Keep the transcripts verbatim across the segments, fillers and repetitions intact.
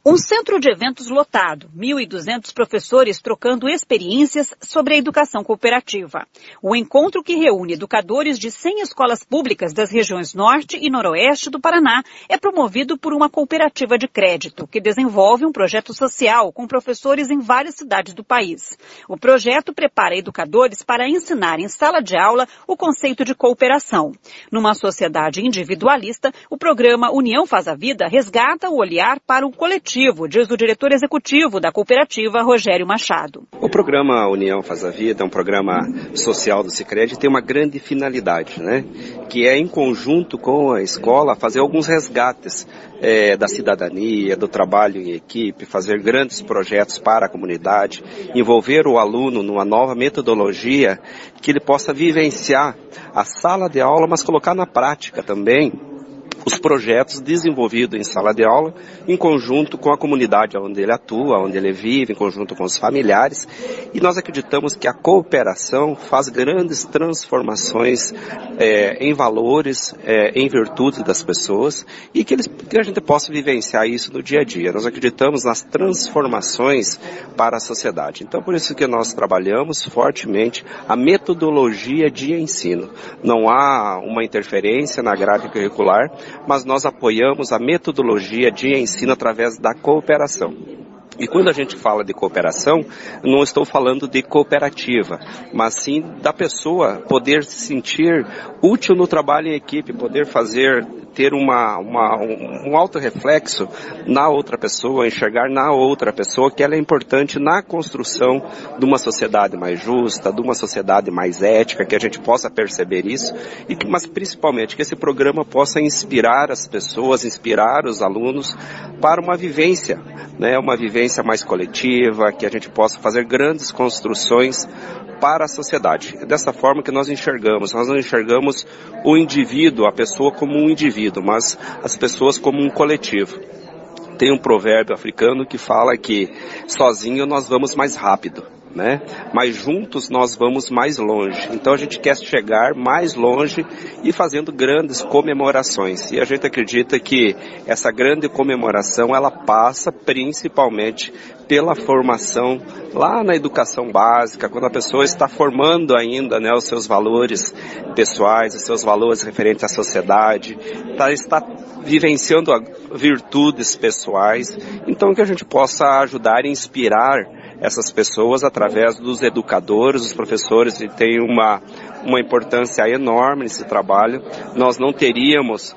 Um centro de eventos lotado, mil e duzentos professores trocando experiências sobre a educação cooperativa. O encontro que reúne educadores de cem escolas públicas das regiões Norte e Noroeste do Paraná é promovido por uma cooperativa de crédito, que desenvolve um projeto social com professores em várias cidades do país. O projeto prepara educadores para ensinar em sala de aula o conceito de cooperação. Numa sociedade individualista, o programa União Faz a Vida resgata o olhar para o coletivo, diz o diretor executivo da cooperativa, Rogério Machado. O programa União Faz a Vida é um programa social do Sicredi e tem uma grande finalidade, né? Que é, em conjunto com a escola, fazer alguns resgates é, da cidadania, do trabalho em equipe, fazer grandes projetos para a comunidade, envolver o aluno numa nova metodologia que ele possa vivenciar a sala de aula, mas colocar na prática também os projetos desenvolvidos em sala de aula, em conjunto com a comunidade onde ele atua, onde ele vive, em conjunto com os familiares. E nós acreditamos que a cooperação faz grandes transformações é, em valores, é, em virtude das pessoas, e que, eles, que a gente possa vivenciar isso no dia a dia. Nós acreditamos nas transformações para a sociedade. Então, por isso que nós trabalhamos fortemente a metodologia de ensino. Não há uma interferência na grade curricular, mas nós apoiamos a metodologia de ensino através da cooperação. E quando a gente fala de cooperação, não estou falando de cooperativa, mas sim da pessoa poder se sentir útil no trabalho em equipe, poder fazer, ter uma, uma, um, um autorreflexo na outra pessoa, enxergar na outra pessoa que ela é importante na construção de uma sociedade mais justa, de uma sociedade mais ética, que a gente possa perceber isso, e que, mas principalmente que esse programa possa inspirar as pessoas, inspirar os alunos para uma vivência, né, uma vivência mais coletiva, que a gente possa fazer grandes construções para a sociedade. É dessa forma que nós enxergamos. Nós não enxergamos o indivíduo, a pessoa como um indivíduo, mas as pessoas como um coletivo. Tem um provérbio africano que fala que sozinho nós vamos mais rápido, né? Mas juntos nós vamos mais longe. Então a gente quer chegar mais longe e fazendo grandes comemorações. E a gente acredita que essa grande comemoração, ela passa principalmente pela formação lá na educação básica, quando a pessoa está formando ainda, né, os seus valores pessoais, os seus valores referentes à sociedade, tá, está vivenciando virtudes pessoais. Então que a gente possa ajudar e inspirar essas pessoas através dos educadores, os professores, que têm uma, uma importância enorme nesse trabalho. Nós não teríamos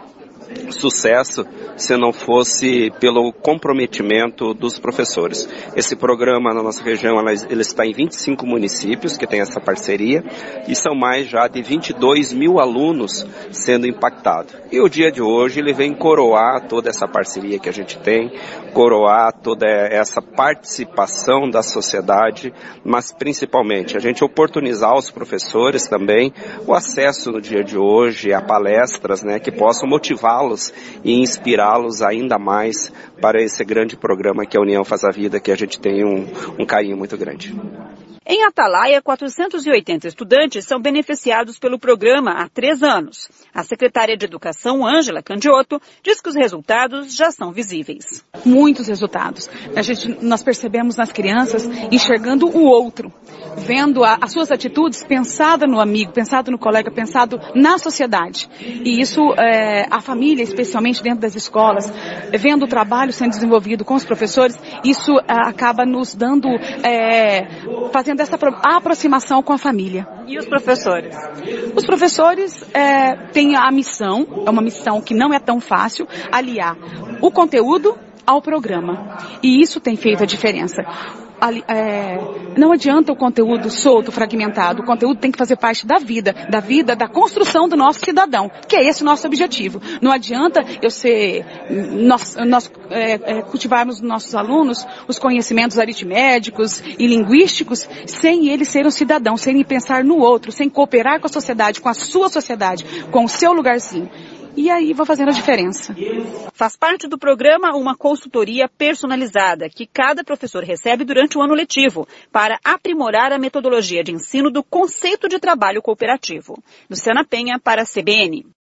sucesso se não fosse pelo comprometimento dos professores. Esse programa na nossa região, ele está em vinte e cinco municípios que tem essa parceria e são mais já de vinte e dois mil alunos sendo impactados. E o dia de hoje ele vem coroar toda essa parceria que a gente tem, coroar toda essa participação da sociedade, mas principalmente a gente oportunizar aos professores também o acesso no dia de hoje a palestras, né, que possam motivá-los e inspirá-los ainda mais para esse grande programa que a União Faz a Vida, que a gente tem um, um carinho muito grande. Em Atalaia, quatrocentos e oitenta estudantes são beneficiados pelo programa há três anos. A secretária de Educação, Ângela Candiotto, diz que os resultados já são visíveis. Muitos resultados. A gente, nós percebemos nas crianças enxergando o outro, vendo a, as suas atitudes pensada no amigo, pensado no colega, pensado na sociedade. E isso, é, a família, especialmente dentro das escolas, vendo o trabalho sendo desenvolvido com os professores, isso é, acaba nos dando, é, fazendo essa aproximação com a família. E os professores? Os professores é, têm a missão, é uma missão que não é tão fácil, aliar o conteúdo ao programa. E isso tem feito a diferença. Ali, é, não adianta o conteúdo solto, fragmentado. O conteúdo tem que fazer parte da vida, da vida, da construção do nosso cidadão, que é esse o nosso objetivo. Não adianta eu ser, nós, nós é, é, cultivarmos nos nossos alunos os conhecimentos aritméticos e linguísticos sem eles serem um cidadão, sem pensar no outro, sem cooperar com a sociedade, com a sua sociedade, com o seu lugarzinho. E aí vai fazendo a diferença. Faz parte do programa uma consultoria personalizada que cada professor recebe durante o ano letivo para aprimorar a metodologia de ensino do conceito de trabalho cooperativo. Luciana Penha para a C B N.